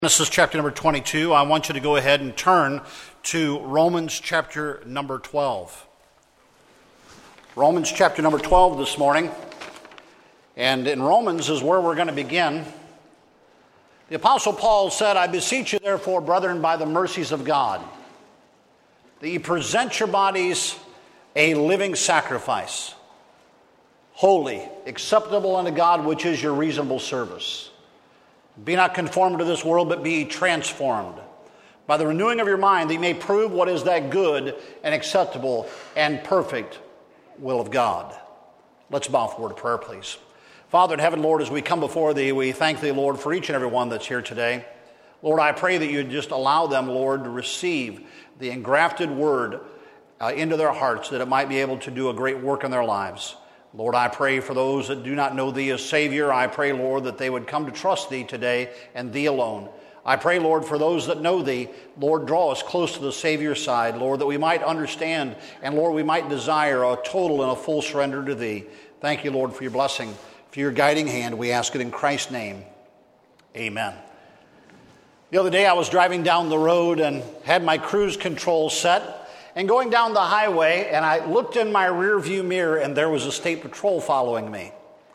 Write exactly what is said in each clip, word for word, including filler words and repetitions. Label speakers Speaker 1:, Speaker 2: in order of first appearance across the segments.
Speaker 1: Genesis chapter number twenty-two. I want you to go ahead and turn to Romans chapter number twelve. Romans chapter number twelve this morning. And in Romans is where we're going to begin. The Apostle Paul said, I beseech you therefore, brethren, by the mercies of God, that ye present your bodies a living sacrifice, holy, acceptable unto God, which is your reasonable service. Be not conformed to this world, but be transformed by the renewing of your mind, that you may prove what is that good and acceptable and perfect will of God. Let's bow for a word of prayer, please. Father in heaven, Lord, as we come before thee, we thank thee, Lord, for each and every one that's here today. Lord, I pray that you'd just allow them, Lord, to receive the engrafted word uh, into their hearts, that it might be able to do a great work in their lives. Lord, I pray for those that do not know thee as Savior. I pray, Lord, that they would come to trust thee today and thee alone. I pray, Lord, for those that know thee, Lord, draw us close to the Savior's side, Lord, that we might understand and, Lord, we might desire a total and a full surrender to thee. Thank you, Lord, for your blessing, for your guiding hand. We ask it in Christ's name. Amen. The other day I was driving down the road and had my cruise control set. And going down the highway, and I looked in my rear view mirror, and there was a state patrol following me.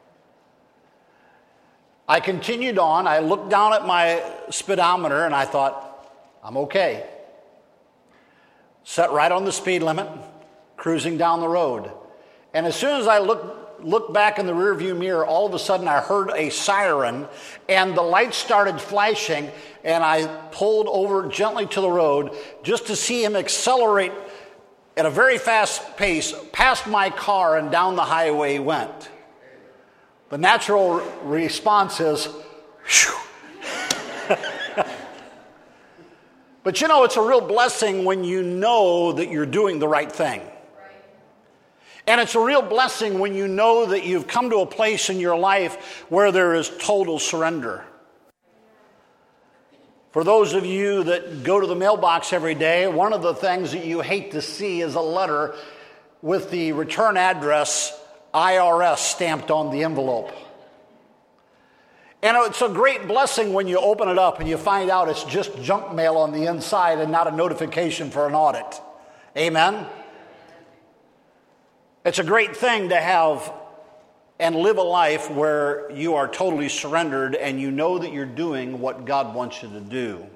Speaker 1: I continued on. I looked down at my speedometer, and I thought, I'm okay. Set right on the speed limit, cruising down the road. And as soon as I looked, looked back in the rear view mirror, all of a sudden I heard a siren, and the lights started flashing, and I pulled over gently to the road just to see him accelerate at a very fast pace past my car and down the highway he went. The natural response is, phew. But you know, it's a real blessing when you know that you're doing the right thing. And it's a real blessing when you know that you've come to a place in your life where there is total surrender. For those of you that go to the mailbox every day, one of the things that you hate to see is a letter with the return address I R S stamped on the envelope. And it's a great blessing when you open it up and you find out it's just junk mail on the inside and not a notification for an audit. Amen? It's a great thing to have and live a life where you are totally surrendered and you know that you're doing what God wants you to do.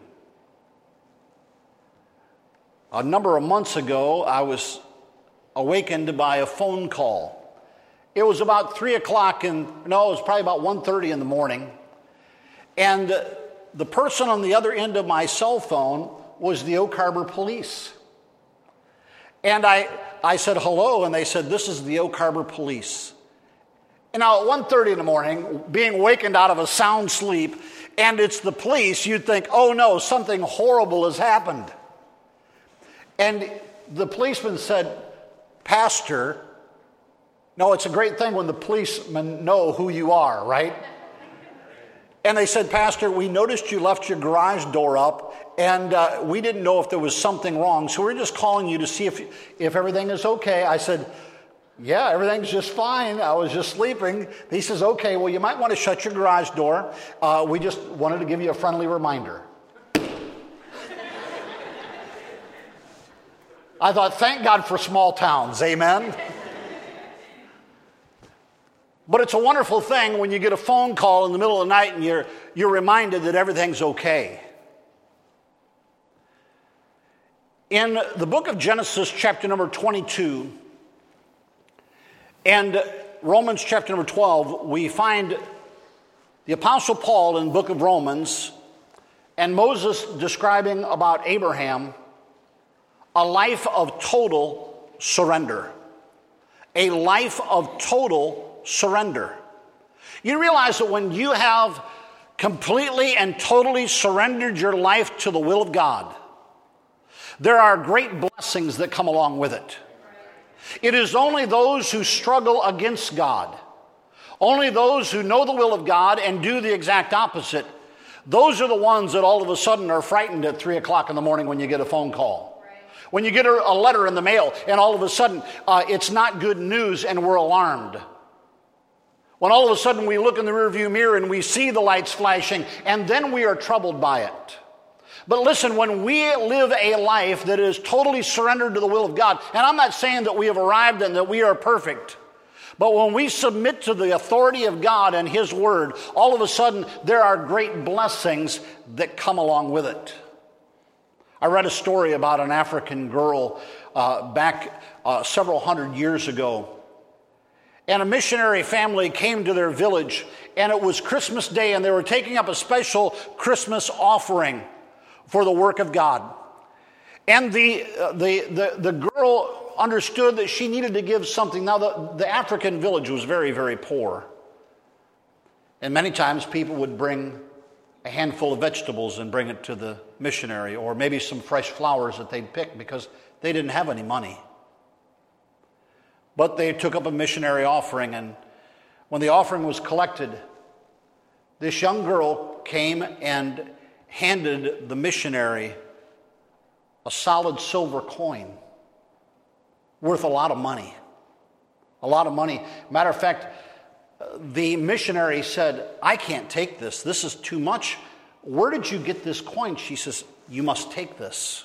Speaker 1: A number of months ago, I was awakened by a phone call. It was about three o'clock, and no, it was probably about one thirty in the morning. And the person on the other end of my cell phone was the Oak Harbor Police. And I, I said, hello, and they said, this is the Oak Harbor Police. And now at one thirty in the morning, being awakened out of a sound sleep, and it's the police, you'd think, oh no, something horrible has happened. And the policeman said, Pastor, no, it's a great thing when the policemen know who you are, right? And they said, Pastor, we noticed you left your garage door up, and uh, we didn't know if there was something wrong, so we're just calling you to see if, if everything is okay. I said, yeah, everything's just fine. I was just sleeping. He says, okay, well, you might want to shut your garage door. Uh, we just wanted to give you a friendly reminder. I thought, thank God for small towns, amen? But it's a wonderful thing when you get a phone call in the middle of the night and you're, you're reminded that everything's okay. In the book of Genesis, chapter number twenty-two, and Romans chapter number twelve, we find the Apostle Paul in the book of Romans and Moses describing about Abraham a life of total surrender. A life of total surrender. You realize that when you have completely and totally surrendered your life to the will of God, there are great blessings that come along with it. It is only those who struggle against God, only those who know the will of God and do the exact opposite, those are the ones that all of a sudden are frightened at three o'clock in the morning when you get a phone call. Right. When you get a, a letter in the mail and all of a sudden uh, it's not good news and we're alarmed. When all of a sudden we look in the rearview mirror and we see the lights flashing, and then we are troubled by it. But listen, when we live a life that is totally surrendered to the will of God, and I'm not saying that we have arrived and that we are perfect, but when we submit to the authority of God and His Word, all of a sudden there are great blessings that come along with it. I read a story about an African girl uh, back uh, several hundred years ago. And a missionary family came to their village, and it was Christmas Day, and they were taking up a special Christmas offering for the work of God. And the, uh, the, the, the girl understood that she needed to give something. Now, the, the African village was very, very poor. And many times people would bring a handful of vegetables and bring it to the missionary, or maybe some fresh flowers that they'd picked because they didn't have any money. But they took up a missionary offering, and when the offering was collected, this young girl came and handed the missionary a solid silver coin worth a lot of money. A lot of money. Matter of fact, the missionary said, "I can't take this. This is too much. Where did you get this coin?" She says, "You must take this."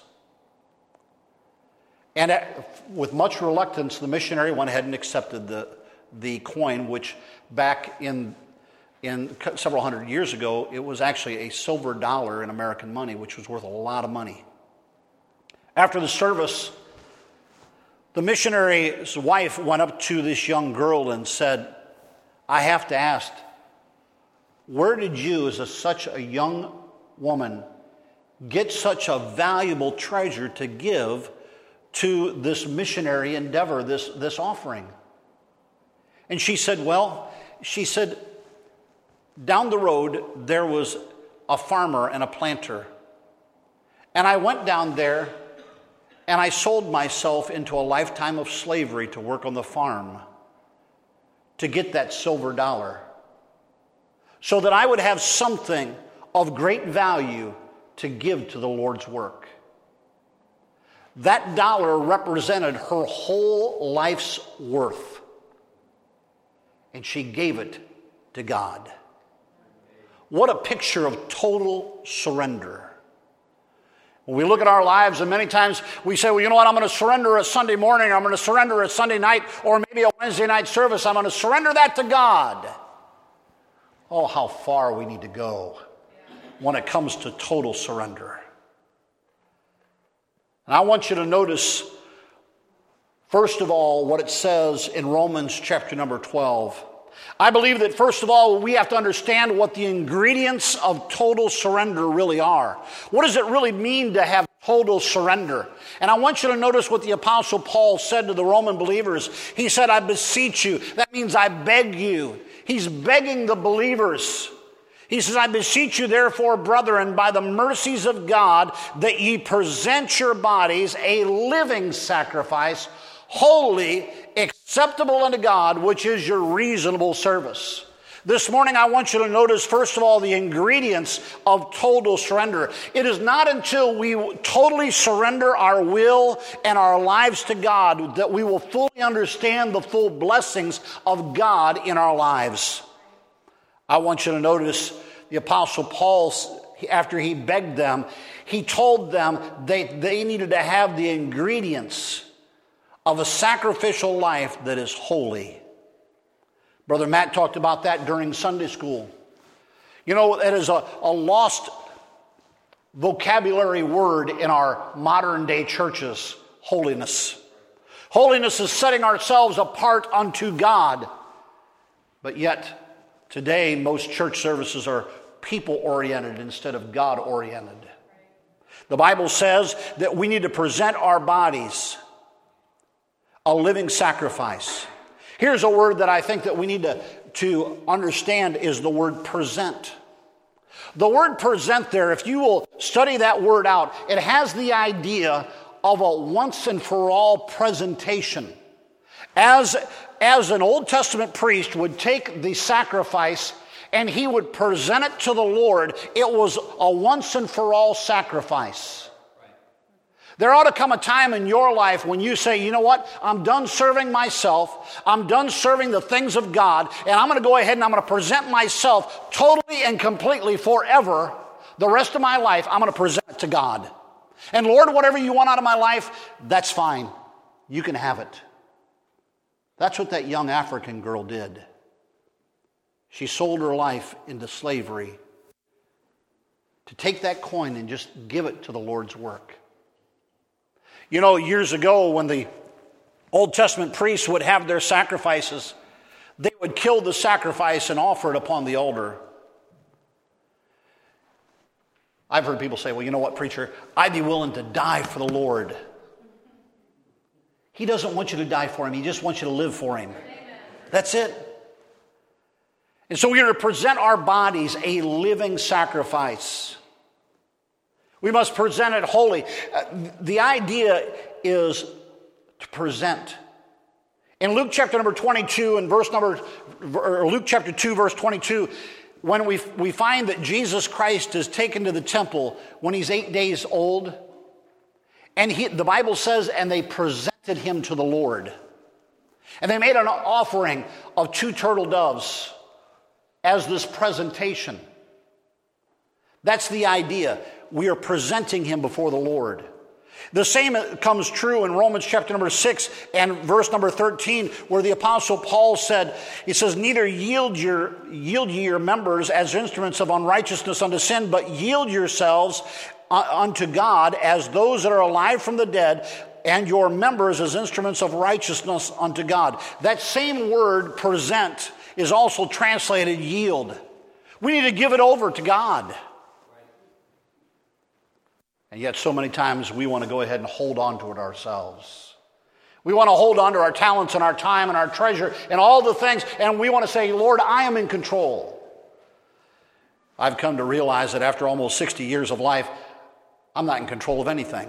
Speaker 1: And with much reluctance, the missionary went ahead and accepted the, the coin, which back in In several hundred years ago, it was actually a silver dollar in American money, which was worth a lot of money. After the service, the missionary's wife went up to this young girl and said, "I have to ask, where did you, as a, such a young woman, get such a valuable treasure to give to this missionary endeavor, this, this offering?" And she said, well, she said, down the road, there was a farmer and a planter. And I went down there and I sold myself into a lifetime of slavery to work on the farm to get that silver dollar, so that I would have something of great value to give to the Lord's work. That dollar represented her whole life's worth, and she gave it to God. What a picture of total surrender. When we look at our lives, and many times we say, well, you know what, I'm going to surrender a Sunday morning, I'm going to surrender a Sunday night, or maybe a Wednesday night service. I'm going to surrender that to God. Oh, how far we need to go when it comes to total surrender. And I want you to notice, first of all, what it says in Romans chapter number twelve. I believe that, first of all, we have to understand what the ingredients of total surrender really are. What does it really mean to have total surrender? And I want you to notice what the Apostle Paul said to the Roman believers. He said, I beseech you. That means I beg you. He's begging the believers. He says, I beseech you, therefore, brethren, by the mercies of God, that ye present your bodies a living sacrifice, holy, acceptable unto God, which is your reasonable service. This morning, I want you to notice, first of all, the ingredients of total surrender. It is not until we totally surrender our will and our lives to God that we will fully understand the full blessings of God in our lives. I want you to notice the Apostle Paul, after he begged them, he told them they, they needed to have the ingredients of a sacrificial life that is holy. Brother Matt talked about that during Sunday school. You know, it is a, a lost vocabulary word in our modern day churches, holiness. Holiness is setting ourselves apart unto God. But yet, today, most church services are people-oriented instead of God-oriented. The Bible says that we need to present our bodies a living sacrifice. Here's a word that I think that we need to, to understand is the word present. The word present there, if you will study that word out, it has the idea of a once and for all presentation. As, as an Old Testament priest would take the sacrifice and he would present it to the Lord, it was a once and for all sacrifice. There ought to come a time in your life when you say, you know what, I'm done serving myself, I'm done serving the things of God, and I'm going to go ahead and I'm going to present myself totally and completely forever, the rest of my life, I'm going to present it to God. And Lord, whatever you want out of my life, that's fine. You can have it. That's what that young African girl did. She sold her life into slavery to take that coin and just give it to the Lord's work. You know, years ago when the Old Testament priests would have their sacrifices, they would kill the sacrifice and offer it upon the altar. I've heard people say, well, you know what, preacher, I'd be willing to die for the Lord. He doesn't want you to die for him. He just wants you to live for him. Amen. That's it. And so we are to present our bodies a living sacrifice. We must present it holy. Uh, the idea is to present. In Luke chapter number twenty-two and verse number, or Luke chapter two, verse twenty-two, when we, we find that Jesus Christ is taken to the temple when he's eight days old, and he, the Bible says, and they presented him to the Lord. And they made an offering of two turtle doves as this presentation. That's the idea. We are presenting him before the Lord. The same comes true in Romans chapter number six and verse number thirteen, where the Apostle Paul said, he says, neither yield your yield ye your members as instruments of unrighteousness unto sin, but yield yourselves unto God as those that are alive from the dead, and your members as instruments of righteousness unto God. That same word, present, is also translated yield. We need to give it over to God. And yet so many times we want to go ahead and hold on to it ourselves. We want to hold on to our talents and our time and our treasure and all the things, and we want to say, Lord, I am in control. I've come to realize that after almost sixty years of life, I'm not in control of anything.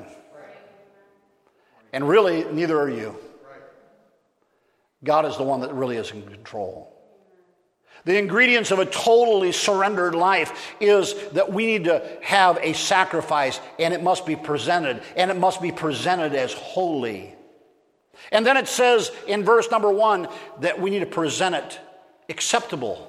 Speaker 1: And really, neither are you. God is the one that really is in control. The ingredients of a totally surrendered life is that we need to have a sacrifice, and it must be presented, and it must be presented as holy. And then it says in verse number one that we need to present it acceptable.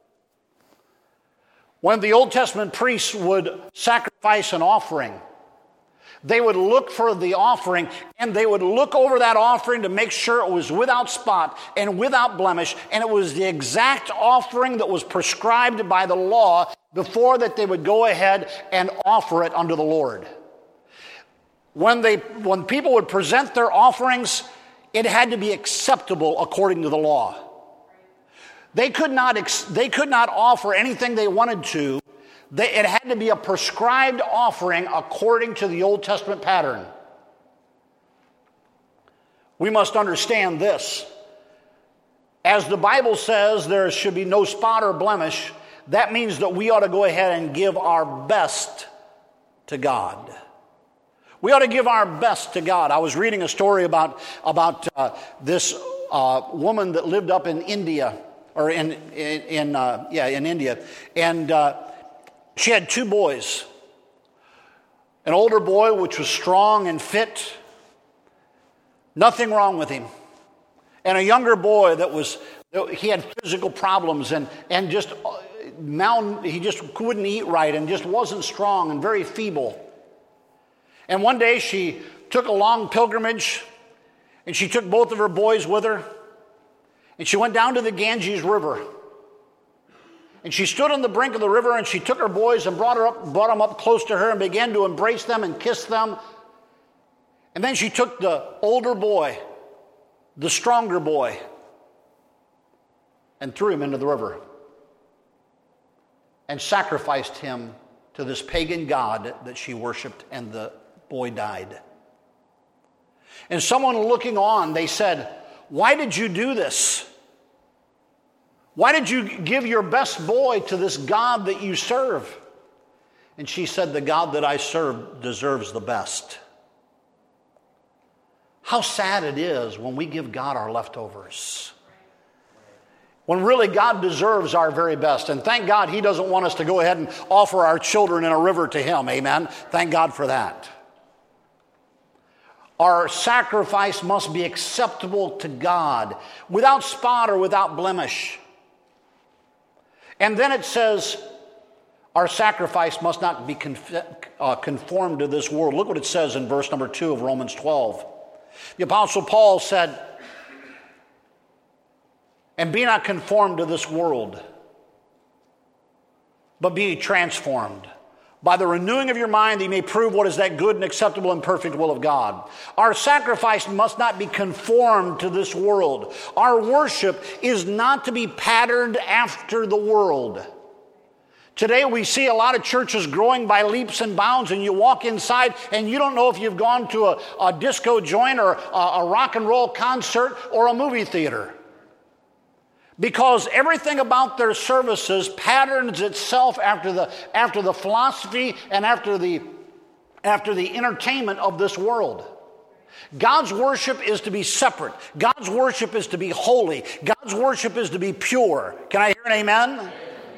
Speaker 1: When the Old Testament priests would sacrifice an offering, they would look for the offering, and they would look over that offering to make sure it was without spot and without blemish, and it was the exact offering that was prescribed by the law before that they would go ahead and offer it unto the Lord. When they, when people would present their offerings, it had to be acceptable according to the law. They could not, they could not offer anything they wanted to. They, it had to be a prescribed offering according to the Old Testament pattern. We must understand this. As the Bible says there should be no spot or blemish, that means that we ought to go ahead and give our best to God. We ought to give our best to God. I was reading a story about, about uh, this uh, woman that lived up in India, or in, in, in uh, yeah, in India, and uh, she had two boys. An older boy, which was strong and fit, nothing wrong with him. And a younger boy that was, he had physical problems and, and just, mal, he just couldn't eat right and just wasn't strong and very feeble. And one day she took a long pilgrimage, and she took both of her boys with her, and she went down to the Ganges River. And she stood on the brink of the river, and she took her boys and brought her up, brought them up close to her and began to embrace them and kiss them. And then she took the older boy, the stronger boy, and threw him into the river and sacrificed him to this pagan god that she worshiped, and the boy died. And someone looking on, they said, "Why did you do this? Why did you give your best boy to this God that you serve?" And she said, "The God that I serve deserves the best." How sad it is when we give God our leftovers. When really God deserves our very best. And thank God He doesn't want us to go ahead and offer our children in a river to Him. Amen. Thank God for that. Our sacrifice must be acceptable to God, without spot or without blemish. And then it says, our sacrifice must not be conformed to this world. Look what it says in verse number two of Romans twelve. The Apostle Paul said, and be not conformed to this world, but be transformed by the renewing of your mind, that you may prove what is that good and acceptable and perfect will of God. Our sacrifice must not be conformed to this world. Our worship is not to be patterned after the world. Today we see a lot of churches growing by leaps and bounds, and you walk inside and you don't know if you've gone to a, a disco joint or a, a rock and roll concert or a movie theater. Because everything about their services patterns itself after the, after the philosophy and after the, after the entertainment of this world. God's worship is to be separate. God's worship is to be holy. God's worship is to be pure. Can I hear an amen?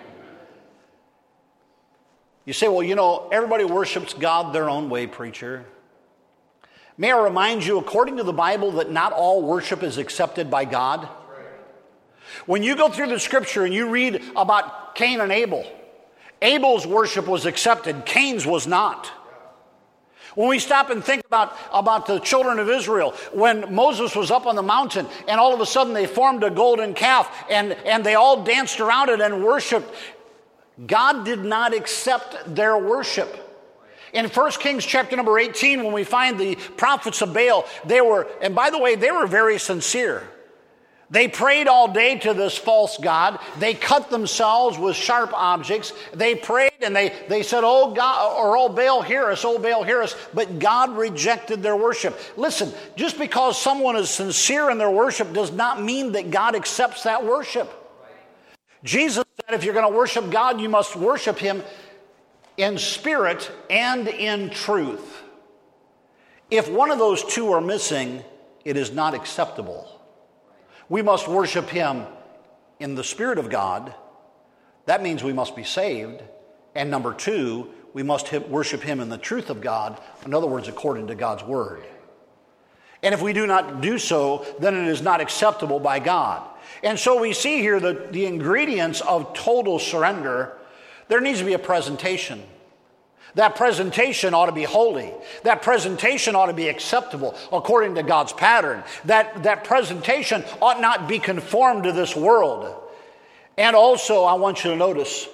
Speaker 1: You say, well, you know, everybody worships God their own way, preacher. May I remind you, according to the Bible, that not all worship is accepted by God? When you go through the scripture and you read about Cain and Abel, Abel's worship was accepted, Cain's was not. When we stop and think about, about the children of Israel, when Moses was up on the mountain and all of a sudden they formed a golden calf and, and they all danced around it and worshiped, God did not accept their worship. In First Kings chapter number eighteen, when we find the prophets of Baal, they were, and by the way, they were very sincere. They prayed all day to this false god. They cut themselves with sharp objects. They prayed and they, they said, oh God, or oh Baal, hear us, oh Baal, hear us. But God rejected their worship. Listen, just because someone is sincere in their worship does not mean that God accepts that worship. Jesus said if you're going to worship God, you must worship him in spirit and in truth. If one of those two are missing, it is not acceptable. We must worship him in the Spirit of God. That means we must be saved. And number two, we must worship him in the truth of God. In other words, according to God's word. And if we do not do so, then it is not acceptable by God. And so we see here the, the ingredients of total surrender. There needs to be a presentation. That presentation ought to be holy. That presentation ought to be acceptable according to God's pattern. That, that presentation ought not be conformed to this world. And also, I want you to notice,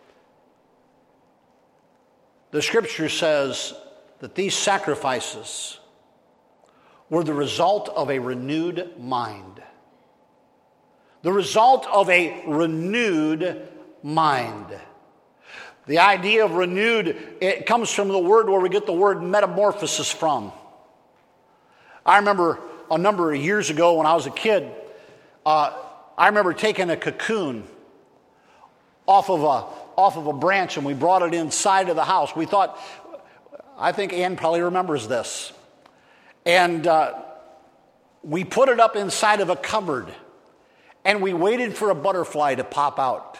Speaker 1: the scripture says that these sacrifices were the result of a renewed mind. The result of a renewed mind. The idea of renewed, it comes from the word where we get the word metamorphosis from. I remember a number of years ago when I was a kid, uh, I remember taking a cocoon off of a, off of a branch and we brought it inside of the house. We thought, I think Ann probably remembers this. And uh, we put it up inside of a cupboard and we waited for a butterfly to pop out.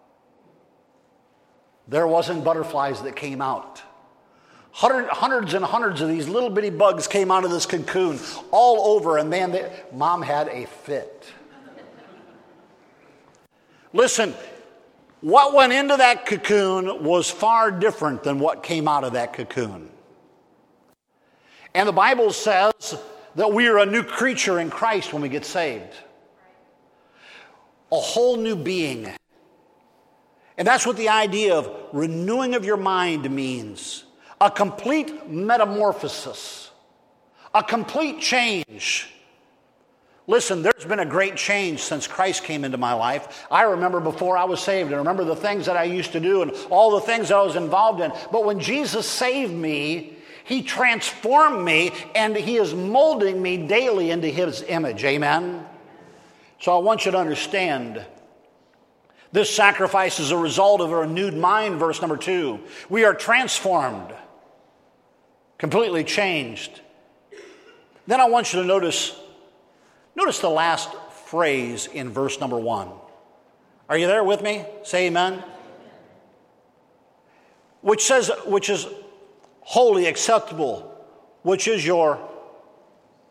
Speaker 1: There wasn't butterflies that came out. Hundred, hundreds and hundreds of these little bitty bugs came out of this cocoon all over, and man, they, Mom had a fit. Listen, what went into that cocoon was far different than what came out of that cocoon. And the Bible says that we are a new creature in Christ when we get saved. A whole new being. And that's what the idea of renewing of your mind means. A complete metamorphosis. A complete change. Listen, there's been a great change since Christ came into my life. I remember before I was saved, and I remember the things that I used to do and all the things I was involved in. But when Jesus saved me, he transformed me, and he is molding me daily into his image. Amen? So I want you to understand, this sacrifice is a result of a renewed mind, verse number two. We are transformed, completely changed. Then I want you to notice, notice the last phrase in verse number one. Are you there with me? Say amen. Which says, which is holy, acceptable, which is your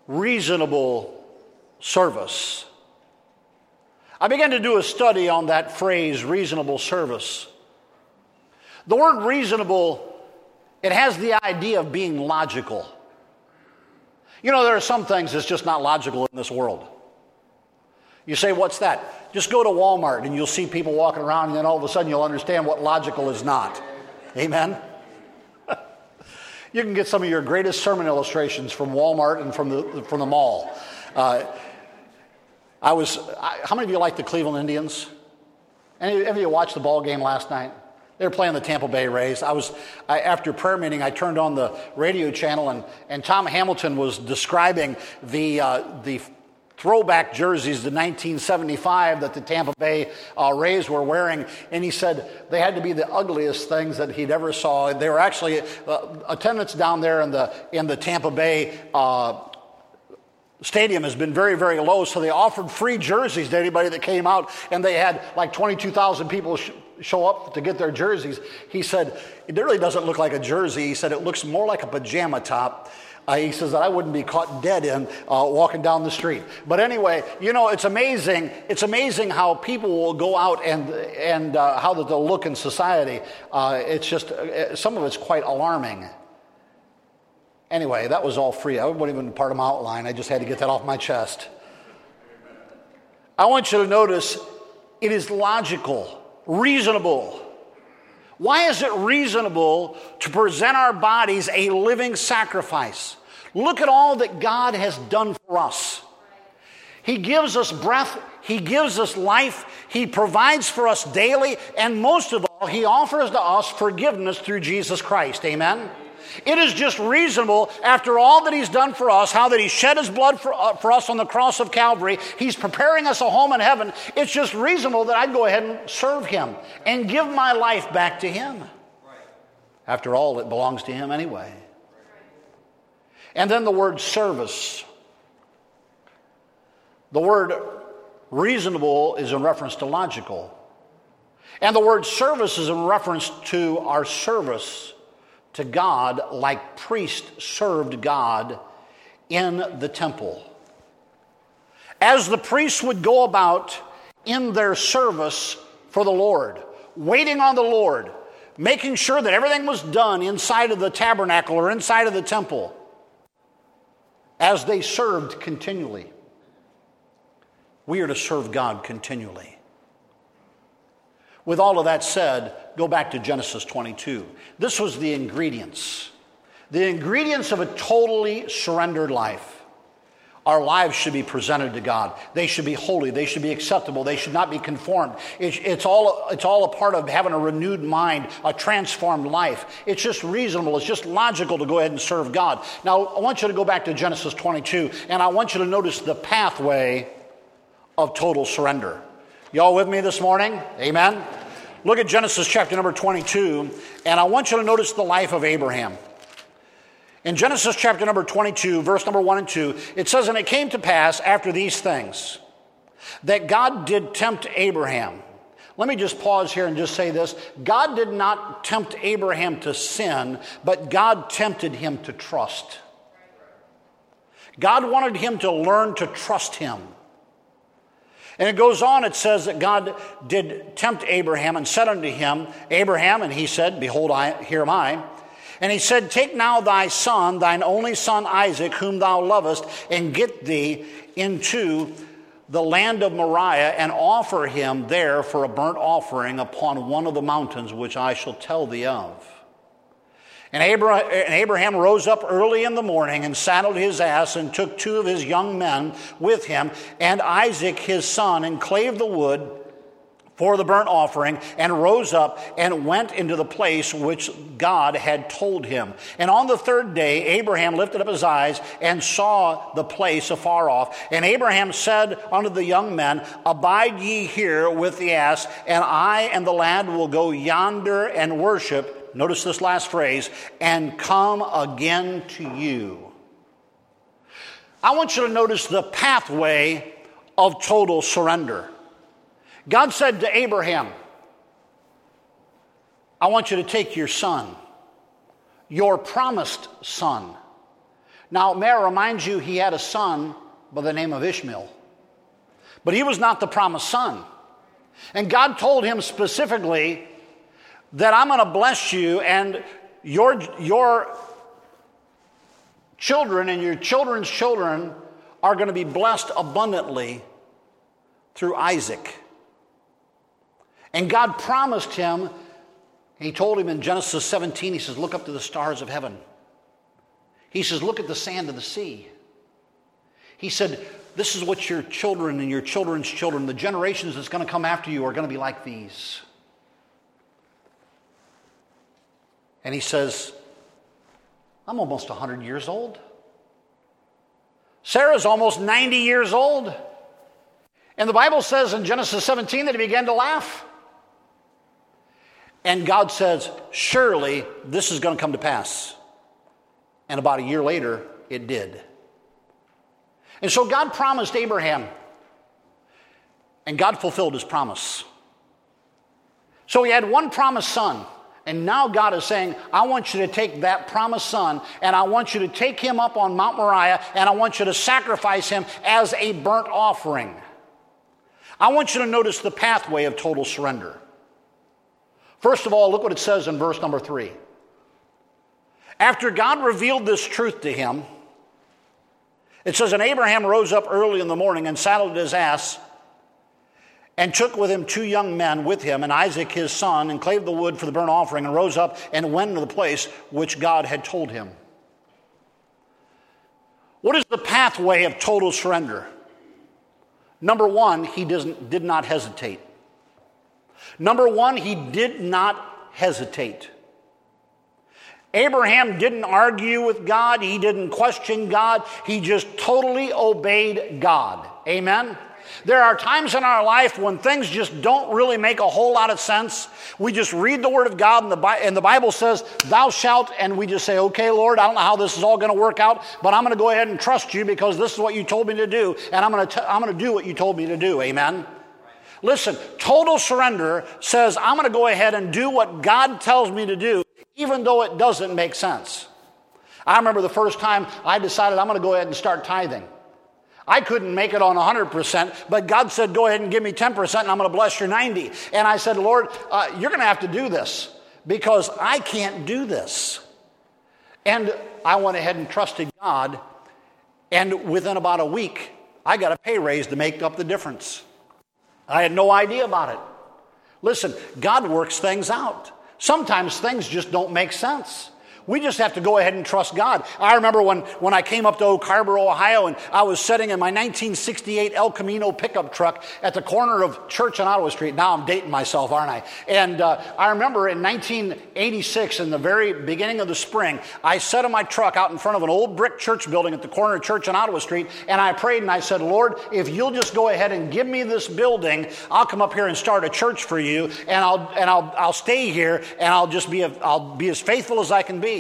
Speaker 1: reasonable service. I began to do a study on that phrase, reasonable service. The word reasonable, it has the idea of being logical. You know, there are some things that's just not logical in this world. You say, what's that? Just go to Walmart and you'll see people walking around, and then all of a sudden you'll understand what logical is not. Amen? You can get some of your greatest sermon illustrations from Walmart and from the from the mall. Uh, I was. I, how many of you like the Cleveland Indians? Any, any of you watched the ball game last night? They were playing the Tampa Bay Rays. I was I, after prayer meeting. I turned on the radio channel, and, and Tom Hamilton was describing the uh, the throwback jerseys, the nineteen seventy-five that the Tampa Bay uh, Rays were wearing, and he said they had to be the ugliest things that he'd ever saw. They were actually uh, attendance down there in the in the Tampa Bay Uh, stadium has been very, very low, so they offered free jerseys to anybody that came out, and they had like twenty-two thousand people sh- show up to get their jerseys. He said, it really doesn't look like a jersey. He said, it looks more like a pajama top. Uh, he says that I wouldn't be caught dead in uh, walking down the street. But anyway, you know, it's amazing. It's amazing how people will go out and and uh, how that they'll look in society. Uh, it's just, uh, some of it's quite alarming. Anyway, that was all free. I wasn't even part of my outline. I just had to get that off my chest. I want you to notice it is logical, reasonable. Why is it reasonable to present our bodies a living sacrifice? Look at all that God has done for us. He gives us breath. He gives us life. He provides for us daily. And most of all, He offers to us forgiveness through Jesus Christ. Amen? It is just reasonable, after all that He's done for us, how that He shed His blood for, uh, for us on the cross of Calvary, He's preparing us a home in heaven. It's just reasonable that I'd go ahead and serve Him and give my life back to Him. After all, it belongs to Him anyway. And then the word service. The word reasonable is in reference to logical. And the word service is in reference to our service to God, like priests served God in the temple. As the priests would go about in their service for the Lord, waiting on the Lord, making sure that everything was done inside of the tabernacle or inside of the temple, as they served continually. We are to serve God continually. With all of that said, go back to Genesis twenty-two. This was the ingredients. The ingredients of a totally surrendered life. Our lives should be presented to God. They should be holy. They should be acceptable. They should not be conformed. It's, it's, all, it's all a part of having a renewed mind, a transformed life. It's just reasonable. It's just logical to go ahead and serve God. Now, I want you to go back to Genesis twenty-two, and I want you to notice the pathway of total surrender. Y'all with me this morning? Amen? Look at Genesis chapter number twenty-two, and I want you to notice the life of Abraham. In Genesis chapter number twenty-two, verse number one and two, it says, "And it came to pass after these things, that God did tempt Abraham." Let me just pause here and just say this. God did not tempt Abraham to sin, but God tempted him to trust. God wanted him to learn to trust Him. And it goes on, it says that God did tempt Abraham and said unto him, Abraham, and he said, Behold, I, here am I. And he said, Take now thy son, thine only son Isaac, whom thou lovest, and get thee into the land of Moriah, and offer him there for a burnt offering upon one of the mountains which I shall tell thee of. And Abraham rose up early in the morning and saddled his ass and took two of his young men with him and Isaac his son, and clave the wood for the burnt offering, and rose up and went into the place which God had told him. And on the third day Abraham lifted up his eyes and saw the place afar off. And Abraham said unto the young men, Abide ye here with the ass, and I and the lad will go yonder and worship. Notice this last phrase, and come again to you. I want you to notice the pathway of total surrender. God said to Abraham, I want you to take your son, your promised son, Now, may I remind you, he had a son by the name of Ishmael. But he was not the promised son. And God told him specifically that I'm going to bless you, and your, your children and your children's children are going to be blessed abundantly through Isaac. And God promised him, he told him in Genesis seventeen, he says, look up to the stars of heaven. He says, look at the sand of the sea. He said, this is what your children and your children's children, the generations that's going to come after you, are going to be like these. And he says, I'm almost one hundred years old. Sarah's almost ninety years old. And the Bible says in Genesis seventeen that he began to laugh. And God says, surely this is going to come to pass. And about a year later, it did. And so God promised Abraham, and God fulfilled his promise. So he had one promised son, and now God is saying, I want you to take that promised son, and I want you to take him up on Mount Moriah, and I want you to sacrifice him as a burnt offering. I want you to notice the pathway of total surrender. First of all, look what it says in verse number three. After God revealed this truth to him, it says, and Abraham rose up early in the morning and saddled his ass and took with him two young men with him and Isaac his son and clave the wood for the burnt offering and rose up and went into the place which God had told him. What is the pathway of total surrender? Number one, he doesn't, did not hesitate. Number one, he did not hesitate. Abraham didn't argue with God. He didn't question God. He just totally obeyed God. Amen? There are times in our life when things just don't really make a whole lot of sense. We just read the Word of God, and the, Bi- and the Bible says, thou shalt, and we just say, okay, Lord, I don't know how this is all going to work out, but I'm going to go ahead and trust you because this is what you told me to do, and I'm going to I'm going to do what you told me to do. Amen? Listen, total surrender says, I'm going to go ahead and do what God tells me to do, even though it doesn't make sense. I remember the first time I decided I'm going to go ahead and start tithing. I couldn't make it on one hundred percent, but God said, go ahead and give me ten percent and I'm going to bless your ninety. And I said, Lord, uh, you're going to have to do this because I can't do this. And I went ahead and trusted God, and within about a week, I got a pay raise to make up the difference. I had no idea about it. Listen, God works things out. Sometimes things just don't make sense. We just have to go ahead and trust God. I remember when, when I came up to Oak Harbor, Ohio, and I was sitting in my nineteen sixty-eight El Camino pickup truck at the corner of Church and Ottawa Street. Now I'm dating myself, aren't I? And uh, I remember in nineteen eighty-six, in the very beginning of the spring, I set in my truck out in front of an old brick church building at the corner of Church and Ottawa Street, and I prayed and I said, Lord, if you'll just go ahead and give me this building, I'll come up here and start a church for you, and I'll and I'll I'll stay here, and I'll just be a, I'll be as faithful as I can be.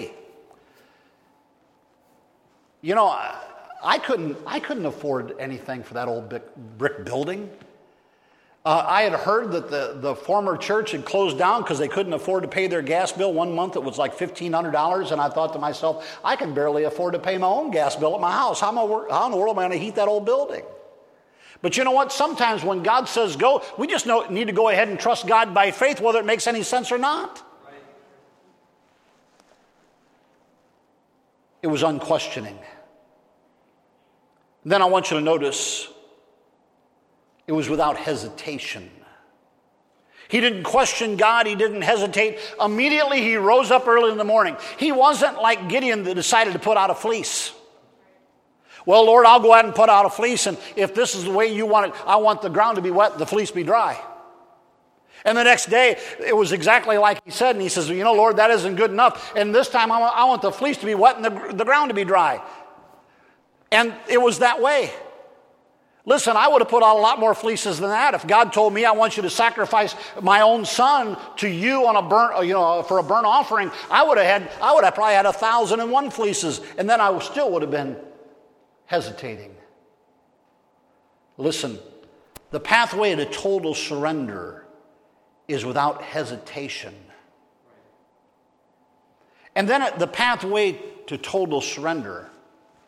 Speaker 1: You know, I couldn't I couldn't afford anything for that old brick, brick building. Uh, I had heard that the, the former church had closed down because they couldn't afford to pay their gas bill. One month it was like fifteen hundred dollars, and I thought to myself, I can barely afford to pay my own gas bill at my house. How, am I, how in the world am I going to heat that old building? But you know what? Sometimes when God says go, we just know, need to go ahead and trust God by faith, whether it makes any sense or not. It was unquestioning. Then I want you to notice it was without hesitation. He didn't question God. He didn't hesitate. Immediately he rose up early in the morning. He wasn't like Gideon that decided to put out a fleece. Well, Lord, I'll go ahead and put out a fleece, and if this is the way you want it, I want the ground to be wet, the fleece be dry. And the next day, it was exactly like he said, and he says, you know, Lord, that isn't good enough, and this time I want, I want the fleece to be wet and the, the ground to be dry. And it was that way. Listen, I would have put out a lot more fleeces than that. If God told me I want you to sacrifice my own son to you on a burnt, you know, for a burnt offering, I would have had, I would have probably had a thousand and one fleeces, and then I still would have been hesitating. Listen, the pathway to total surrender is without hesitation. And then the pathway to total surrender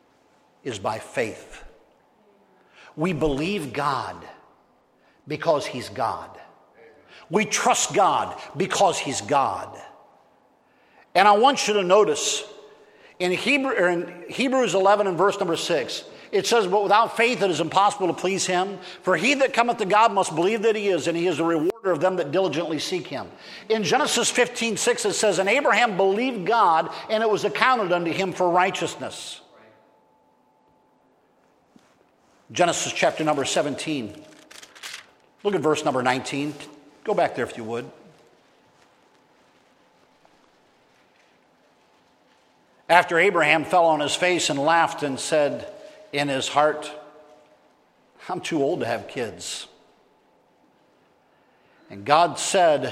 Speaker 1: is by faith. We believe God because He's God. We trust God because He's God. And I want you to notice in, Hebrew, or in Hebrews eleven and verse number six, it says, but without faith it is impossible to please Him. For he that cometh to God must believe that He is, and He is the rewarder of them that diligently seek Him. In Genesis fifteen six it says, and Abraham believed God, and it was accounted unto him for righteousness. Genesis chapter number seventeen. Look at verse number nineteen. Go back there if you would. After Abraham fell on his face and laughed and said in his heart, I'm too old to have kids. And God said,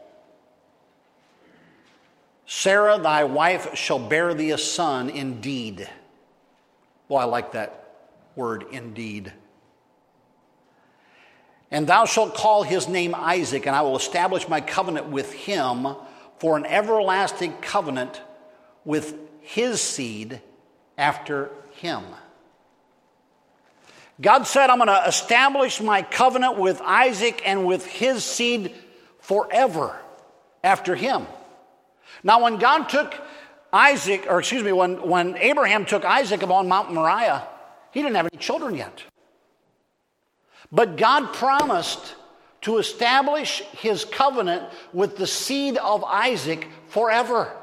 Speaker 1: Sarah, thy wife, shall bear thee a son indeed. Well, I like that word, indeed. And thou shalt call his name Isaac, and I will establish my covenant with him for an everlasting covenant with his seed after him. God said, I'm going to establish my covenant with Isaac and with his seed forever after him. Now, when God took Isaac, or excuse me, when, when Abraham took Isaac upon Mount Moriah, he didn't have any children yet. But God promised to establish his covenant with the seed of Isaac forever.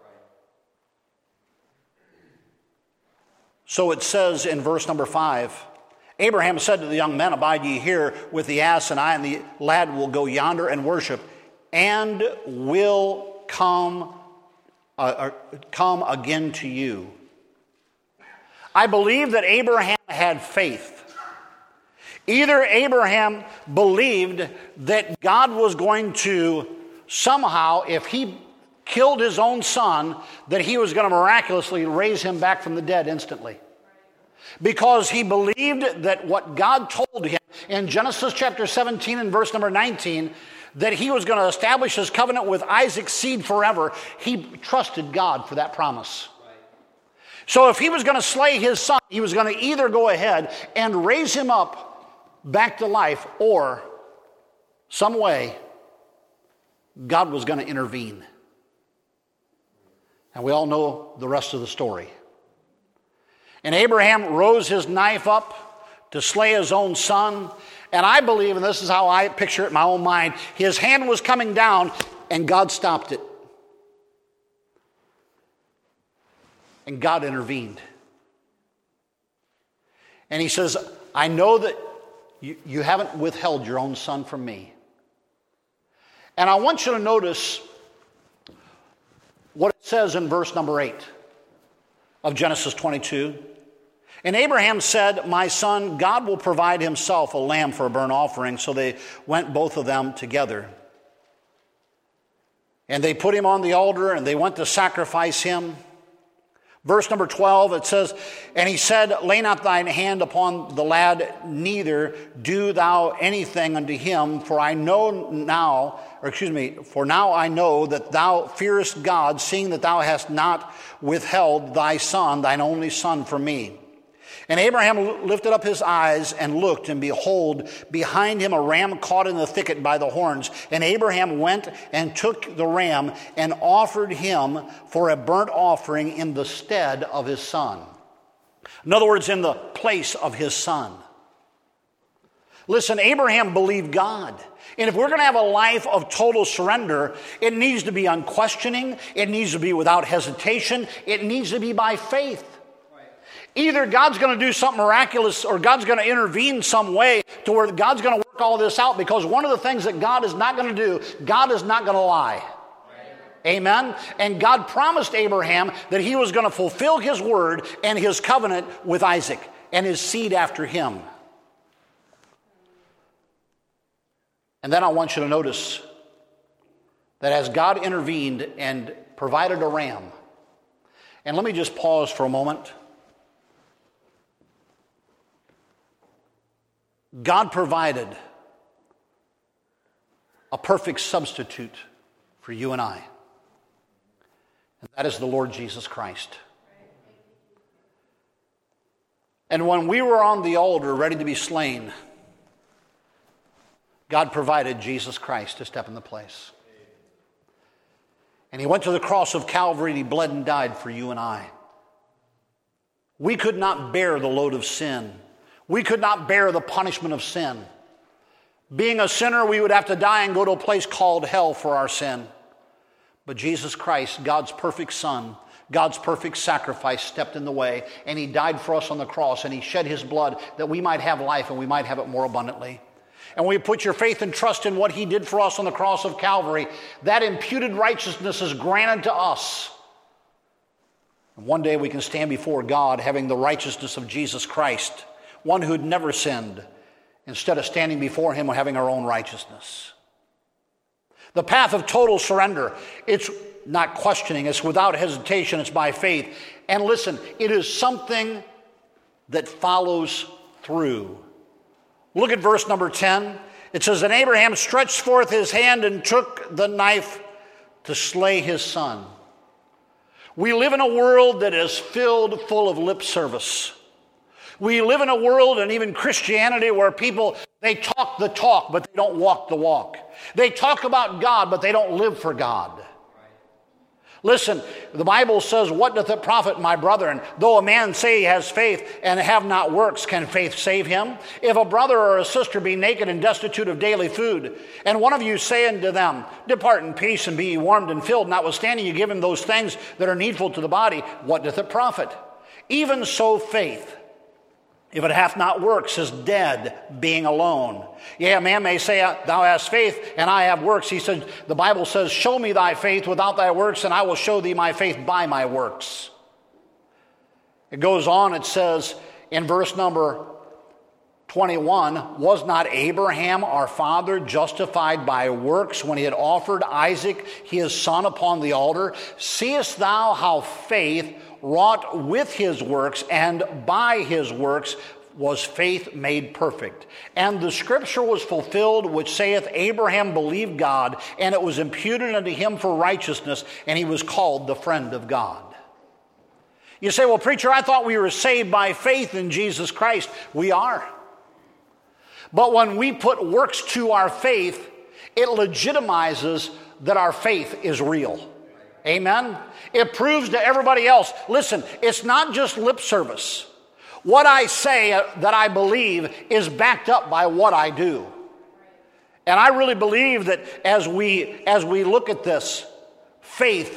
Speaker 1: So it says in verse number five, Abraham said to the young men, abide ye here with the ass, and I and the lad will go yonder and worship, and will come, uh, come again to you. I believe that Abraham had faith. Either Abraham believed that God was going to somehow, if he killed his own son, that he was going to miraculously raise him back from the dead instantly. Because he believed that what God told him in Genesis chapter seventeen and verse number nineteen, that he was going to establish his covenant with Isaac's seed forever, he trusted God for that promise. So if he was going to slay his son, he was going to either go ahead and raise him up back to life, or some way God was going to intervene. And we all know the rest of the story. And Abraham rose his knife up to slay his own son. And I believe, and this is how I picture it in my own mind, his hand was coming down and God stopped it. And God intervened. And he says, I know that you, you haven't withheld your own son from me. And I want you to notice what it says in verse number eight of Genesis twenty-two. And Abraham said, my son, God will provide himself a lamb for a burnt offering. So they went both of them together. And they put him on the altar and they went to sacrifice him. Verse number twelve, it says, and he said, lay not thine hand upon the lad, neither do thou anything unto him, for I know now, or excuse me, for now I know that thou fearest God, seeing that thou hast not withheld thy son, thine only son, from me. And Abraham lifted up his eyes and looked, and behold, behind him a ram caught in the thicket by the horns. And Abraham went and took the ram and offered him for a burnt offering in the stead of his son. In other words, in the place of his son. Listen, Abraham believed God. And if we're going to have a life of total surrender, it needs to be unquestioning. It needs to be without hesitation. It needs to be by faith. Either God's going to do something miraculous or God's going to intervene some way to where God's going to work all this out, because one of the things that God is not going to do, God is not going to lie. Amen? And God promised Abraham that he was going to fulfill his word and his covenant with Isaac and his seed after him. And then I want you to notice that as God intervened and provided a ram, and let me just pause for a moment. God provided a perfect substitute for you and I. And that is the Lord Jesus Christ. And when we were on the altar ready to be slain, God provided Jesus Christ to step in the place. And he went to the cross of Calvary and he bled and died for you and I. We could not bear the load of sin. We could not bear the punishment of sin. Being a sinner, we would have to die and go to a place called hell for our sin. But Jesus Christ, God's perfect Son, God's perfect sacrifice, stepped in the way, and he died for us on the cross, and he shed his blood that we might have life and we might have it more abundantly. And when you put your faith and trust in what he did for us on the cross of Calvary, that imputed righteousness is granted to us. And one day we can stand before God having the righteousness of Jesus Christ, one who had never sinned, instead of standing before him and having our own righteousness. The path of total surrender, it's not questioning, it's without hesitation, it's by faith. And listen, it is something that follows through. Look at verse number ten. It says, and Abraham stretched forth his hand and took the knife to slay his son. We live in a world that is filled full of lip service. We live in a world, and even Christianity, where people, they talk the talk, but they don't walk the walk. They talk about God, but they don't live for God. Listen, the Bible says, what doth it profit, my brethren, though a man say he has faith and have not works, can faith save him? If a brother or a sister be naked and destitute of daily food, and one of you say unto them, depart in peace and be ye warmed and filled, notwithstanding you give him those things that are needful to the body, what doth it profit? Even so faith, if it hath not works, is dead, being alone. Yea, a man may say, thou hast faith, and I have works. He said, the Bible says, show me thy faith without thy works, and I will show thee my faith by my works. It goes on, it says in verse number twenty-one, was not Abraham our father justified by works when he had offered Isaac his son upon the altar? Seest thou how faith wrought with his works, and by his works was faith made perfect. And the scripture was fulfilled, which saith, Abraham believed God, and it was imputed unto him for righteousness, and he was called the friend of God. You say, well, preacher, I thought we were saved by faith in Jesus Christ. We are. But when we put works to our faith, it legitimizes that our faith is real. Amen? It proves to everybody else, listen, it's not just lip service. What I say that I believe is backed up by what I do. And I really believe that as we, as we look at this, faith,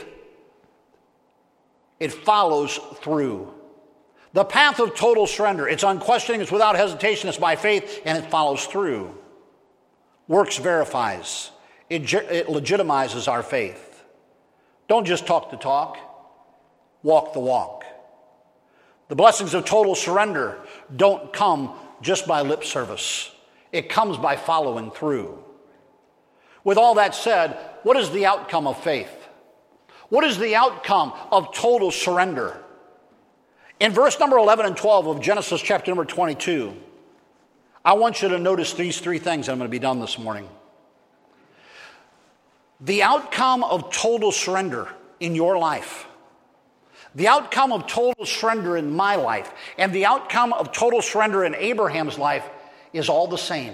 Speaker 1: it follows through. The path of total surrender, it's unquestioning, it's without hesitation, it's by faith, and it follows through. Works verifies. It, it legitimizes our faith. Don't just talk the talk, walk the walk. The blessings of total surrender don't come just by lip service. It comes by following through. With all that said, what is the outcome of faith? What is the outcome of total surrender? In verse number eleven and twelve of Genesis chapter number twenty-two, I want you to notice these three things. I'm going to be done this morning. The outcome of total surrender in your life, the outcome of total surrender in my life, and the outcome of total surrender in Abraham's life is all the same.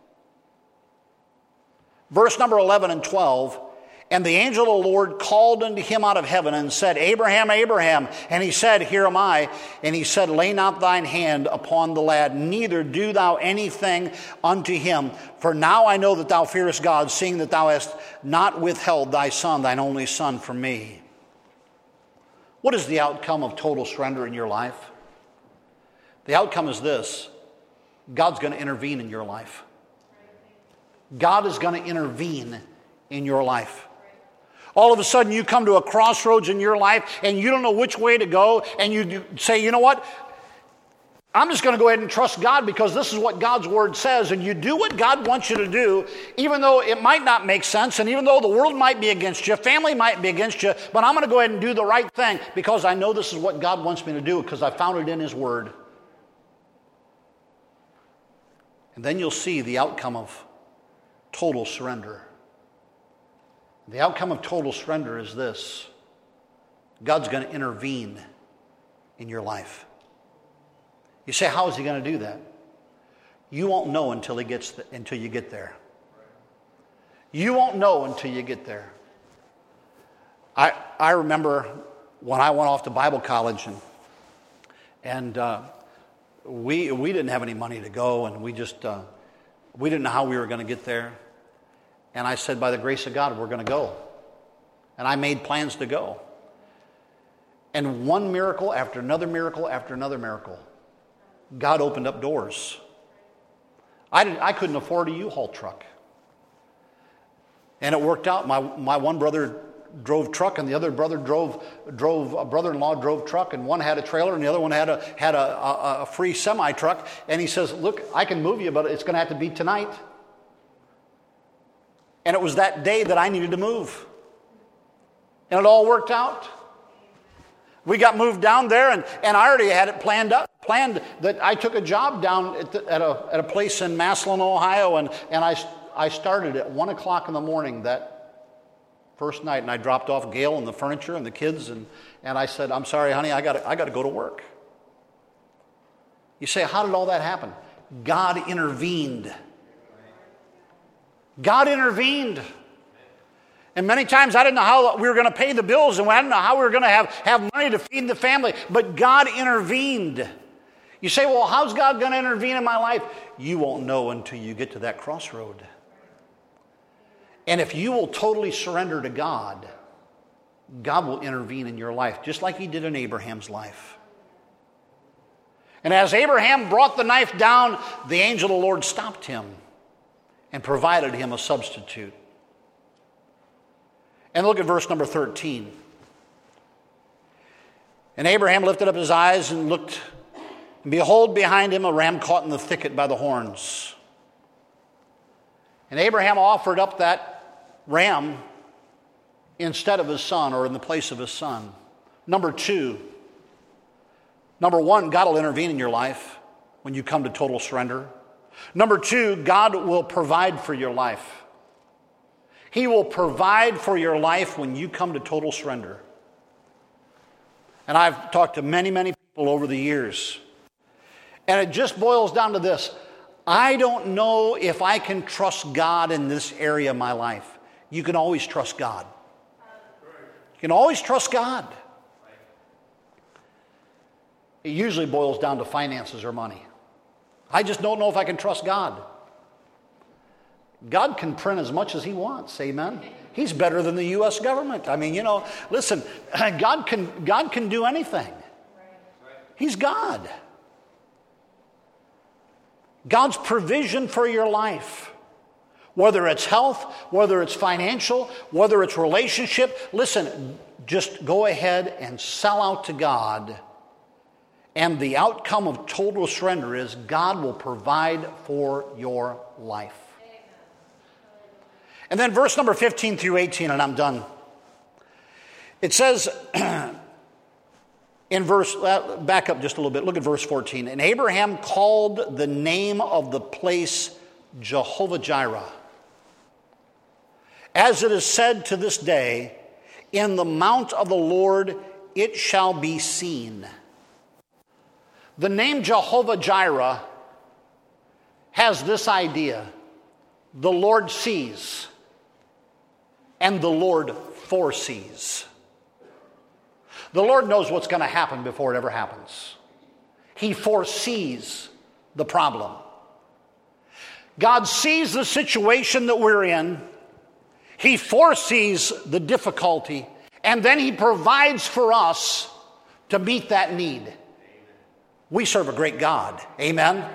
Speaker 1: Verse number eleven and twelve, and the angel of the Lord called unto him out of heaven and said, Abraham, Abraham. And he said, Here am I. And he said, Lay not thine hand upon the lad, neither do thou anything unto him. For now I know that thou fearest God, seeing that thou hast not withheld thy son, thine only son, from me. What is the outcome of total surrender in your life? The outcome is this: God's going to intervene in your life. God is going to intervene in your life. All of a sudden you come to a crossroads in your life and you don't know which way to go, and you say, you know what? I'm just going to go ahead and trust God because this is what God's word says. And you do what God wants you to do, even though it might not make sense, and even though the world might be against you, family might be against you, but I'm going to go ahead and do the right thing because I know this is what God wants me to do because I found it in his word. And then you'll see the outcome of total surrender. The outcome of total surrender is this: God's going to intervene in your life. You say, how is he going to do that? You won't know until he gets the, until you get there. You won't know until you get there. I I remember when I went off to Bible college, and and uh, we we didn't have any money to go, and we just uh, we didn't know how we were going to get there. And I said, by the grace of God, we're going to go. And I made plans to go. And one miracle after another miracle after another miracle, God opened up doors. I didn't, I couldn't afford a U-Haul truck. And it worked out. My my one brother drove truck, and the other brother drove drove a brother-in-law drove truck, and one had a trailer, and the other one had a had a, a, a free semi truck. And he says, "Look, I can move you, but it's going to have to be tonight." And it was that day that I needed to move, and it all worked out. We got moved down there, and, and I already had it planned up. Planned that I took a job down at, the, at a at a place in Massillon, Ohio, and and I I started at one o'clock in the morning that first night, and I dropped off Gail and the furniture and the kids, and and I said, "I'm sorry, honey, I got I got to go to work." You say, how did all that happen? God intervened. God intervened. And many times I didn't know how we were going to pay the bills, and I didn't know how we were going to have, have money to feed the family, but God intervened. You say, well, how's God going to intervene in my life? You won't know until you get to that crossroad. And if you will totally surrender to God, God will intervene in your life, just like he did in Abraham's life. And as Abraham brought the knife down, the angel of the Lord stopped him and provided him a substitute. And look at verse number thirteen. And Abraham lifted up his eyes and looked, and behold, behind him a ram caught in the thicket by the horns. And Abraham offered up that ram instead of his son, or in the place of his son. Number two, number one, God will intervene in your life when you come to total surrender. Number two, God will provide for your life. He will provide for your life when you come to total surrender. And I've talked to many, many people over the years. And it just boils down to this. I don't know if I can trust God in this area of my life. You can always trust God. You can always trust God. It usually boils down to finances or money. I just don't know if I can trust God. God can print as much as he wants, amen? He's better than the U S government. I mean, you know, listen, God can, God can do anything. He's God. God's provision for your life, whether it's health, whether it's financial, whether it's relationship, listen, just go ahead and sell out to God. And the outcome of total surrender is God will provide for your life. And then verse number fifteen through eighteen, and I'm done. It says in verse, back up just a little bit, look at verse fourteen. And Abraham called the name of the place Jehovah-Jireh. As it is said to this day, in the mount of the Lord it shall be seen. The name Jehovah-Jireh has this idea: the Lord sees and the Lord foresees. The Lord knows what's going to happen before it ever happens. He foresees the problem. God sees the situation that we're in. He foresees the difficulty, and then he provides for us to meet that need. We serve a great God. Amen?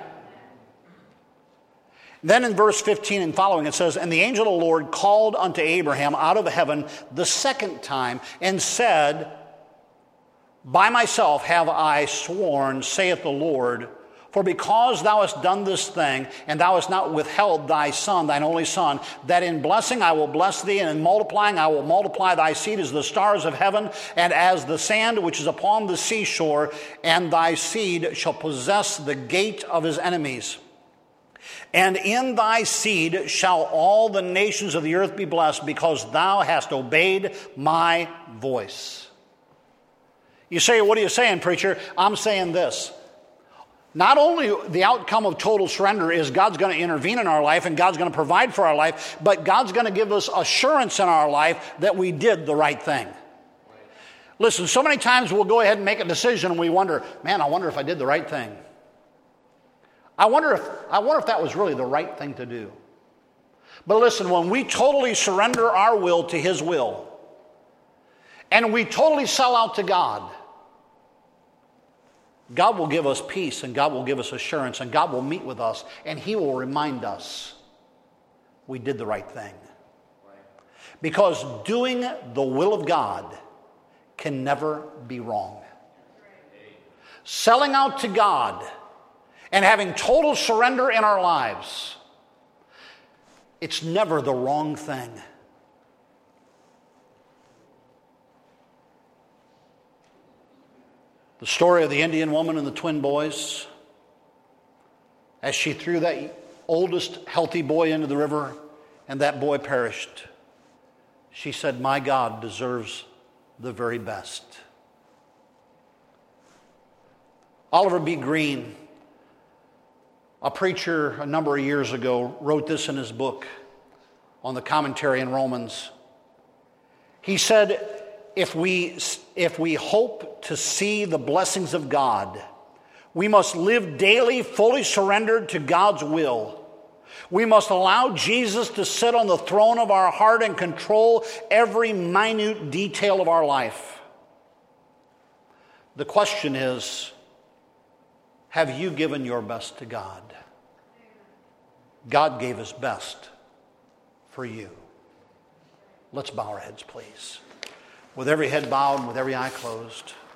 Speaker 1: Then in verse fifteen and following it says, and the angel of the Lord called unto Abraham out of heaven the second time and said, by myself have I sworn, saith the Lord, for because thou hast done this thing, and thou hast not withheld thy son, thine only son, that in blessing I will bless thee, and in multiplying I will multiply thy seed as the stars of heaven, and as the sand which is upon the seashore, and thy seed shall possess the gate of his enemies. And in thy seed shall all the nations of the earth be blessed, because thou hast obeyed my voice. You say, what are you saying, preacher? I'm saying this. Not only the outcome of total surrender is God's going to intervene in our life and God's going to provide for our life, but God's going to give us assurance in our life that we did the right thing. Listen, so many times we'll go ahead and make a decision and we wonder, man, I wonder if I did the right thing. I wonder if, I wonder if that was really the right thing to do. But listen, when we totally surrender our will to His will, and we totally sell out to God, God will give us peace and God will give us assurance and God will meet with us and He will remind us we did the right thing. Because doing the will of God can never be wrong. Selling out to God and having total surrender in our lives, it's never the wrong thing. The story of the Indian woman and the twin boys, as she threw that oldest healthy boy into the river and that boy perished, she said, my God deserves the very best. Oliver B. Green, a preacher a number of years ago, wrote this in his book on the commentary in Romans. He said, if we, if we hope to see the blessings of God, we must live daily fully surrendered to God's will. We must allow Jesus to sit on the throne of our heart and control every minute detail of our life. The question is, have you given your best to God? God gave His best for you. Let's bow our heads, please. With every head bowed and with every eye closed.